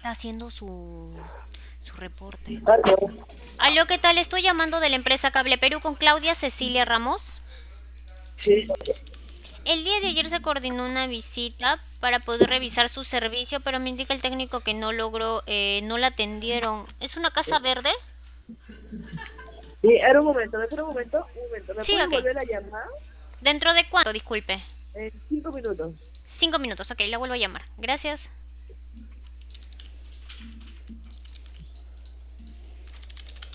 está haciendo su reporte. Aló, Aló, ¿qué tal? Estoy llamando de la empresa Cable Perú con Claudia Cecilia Ramos. sí, El día de ayer se coordinó una visita para poder revisar su servicio, pero me indica el técnico que no logró, no la atendieron. ¿Es una casa verde? sí, era un momento, ¿me Sí, puede ok. volver a llamar ¿Dentro de cuánto? Disculpe. en 5 minutos? 5 minutos, ok, la vuelvo a llamar. Gracias.